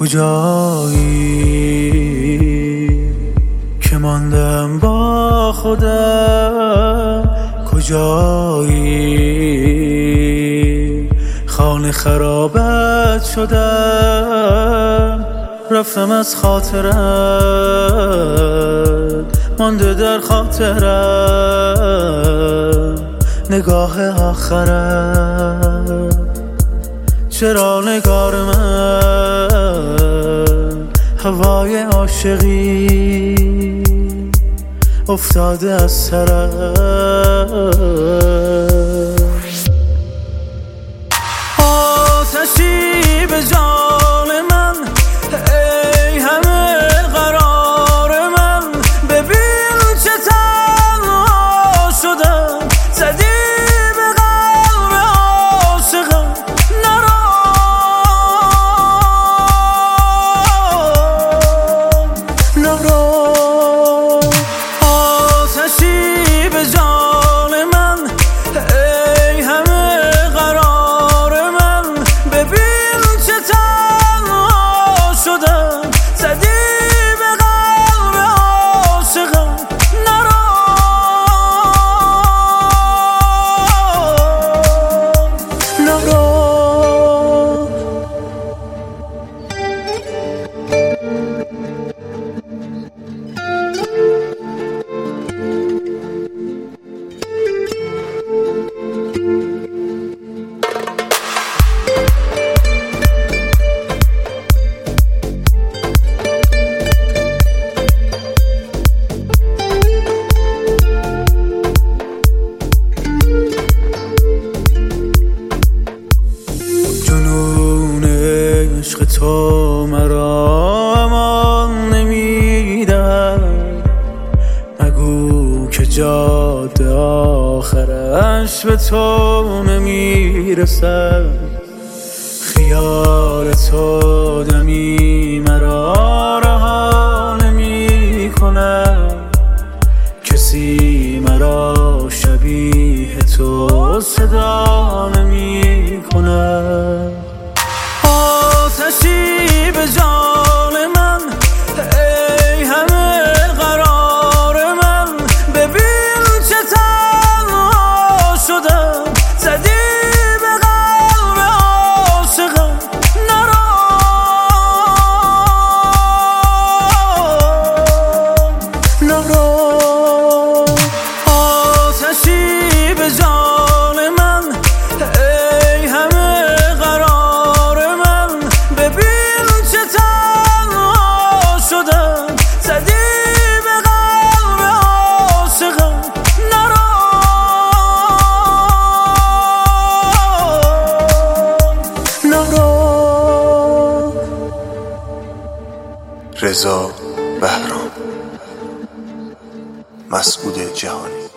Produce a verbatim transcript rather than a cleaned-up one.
کجایی که ماندم با خودم؟ کجایی خانه خرابت شدم؟ رفتم از خاطرم، مانده در خاطرم نگاه آخرم. چرا نگار من هوای عاشقی افتاده از سرم؟ آتشی به جان من، ای همه قرار من، ببین چه تنها شدم. زدی به قلب عاشقم نرو، نرو. آتشی به جان من، ای همه قرار من، ببین چه تنها شدم. زدی به قلب عاشقم نرو، نرو. عشق تو مرا امان نمیدهد، نگو که جاده آخرش به تو نمیرسد. خیال تو دمی مرا رها نمی کند، کسی مرا شبیه تو صدا نمی کند. آتشی به جان من، ای همه قرار من، ببین چه تنها شدم. زدی به قلب عاشقم نرو، نرو. آتشی به جان من، ای همه قرار من، ببین چه تنها شدم. زدی به قلب عاشقم نرو، نرو. رضا بهرام، مسعود جهانی.